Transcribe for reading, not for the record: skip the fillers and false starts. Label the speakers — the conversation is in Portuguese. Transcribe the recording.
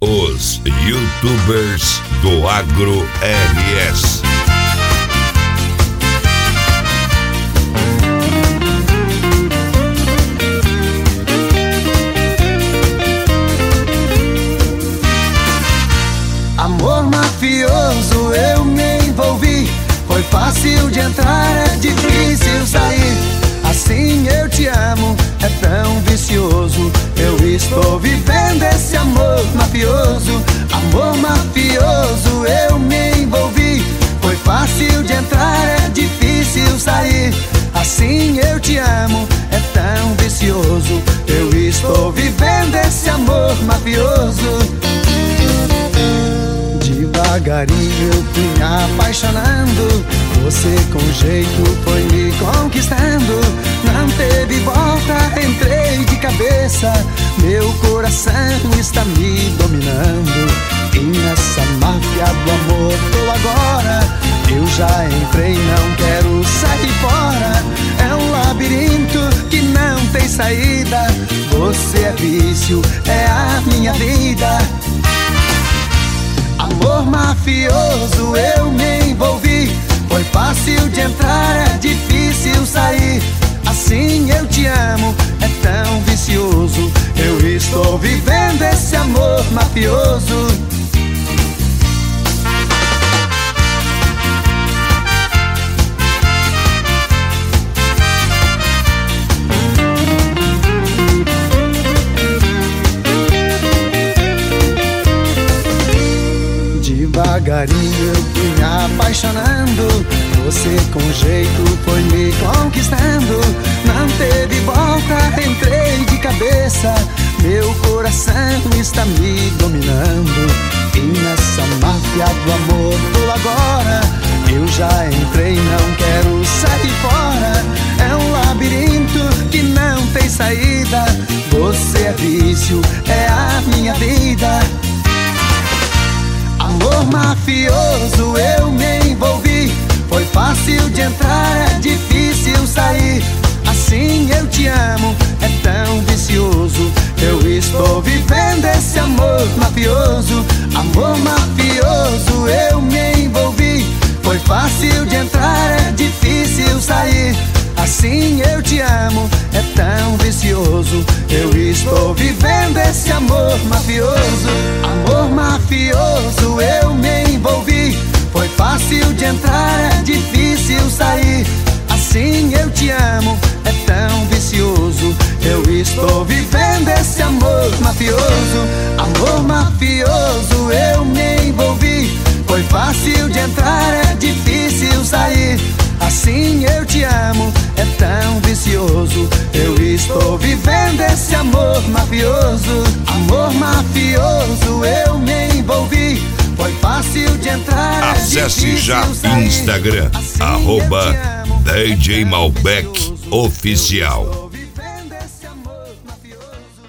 Speaker 1: Os YouTubers do Agro RS.
Speaker 2: Amor mafioso, eu me envolvi. Foi fácil de entrar, é difícil sair. Assim eu te amo, é tão vicioso. Eu estou vivendo esse amor mafioso. Amor mafioso, eu me envolvi. Foi fácil de entrar, é difícil sair. Assim eu te amo, é tão vicioso. Eu estou vivendo esse amor mafioso. Devagarinho eu fui me apaixonando. Você com jeito foi me conquistando. Não teve volta, entrei de cabeça. Meu coração está me dominando. E nessa máfia do amor tô agora. Eu já entrei, não quero sair fora. É um labirinto que não tem saída. Você é vício, é a minha vida. Amor mafioso, eu me envolvi. Foi fácil de entrar, é difícil sair. Assim eu te amo, é tão vicioso. Eu estou vivendo esse amor mafioso. Devagarinho eu fui me apaixonando. Você com jeito foi me conquistando. Não teve volta, entrei de cabeça. Meu coração está me dominando. E nessa máfia do amor tô agora. Eu já entrei, não quero sair fora. É um labirinto que não tem saída. Você é vício, é a minha vida. Amor mafioso, eu me envolvi. Foi fácil de entrar, é difícil sair. Assim eu te amo, é tão vicioso. Eu estou vivendo esse amor mafioso. Amor mafioso, eu me envolvi. Foi fácil de entrar, é difícil sair. Assim eu te amo, é tão vicioso. Eu estou vivendo esse amor mafioso. Amor mafioso, eu me envolvi. Foi fácil de entrar, é difícil sair. Assim eu te amo, é tão vicioso. Eu estou vivendo esse amor mafioso. Amor mafioso, eu me envolvi. Foi fácil de entrar, é difícil sair. Assim eu te amo, é tão vicioso. Eu estou vivendo esse amor mafioso. Amor mafioso, eu me envolvi. Foi fácil de entrar,
Speaker 1: acesse já Instagram, @DJ Malbec Oficial.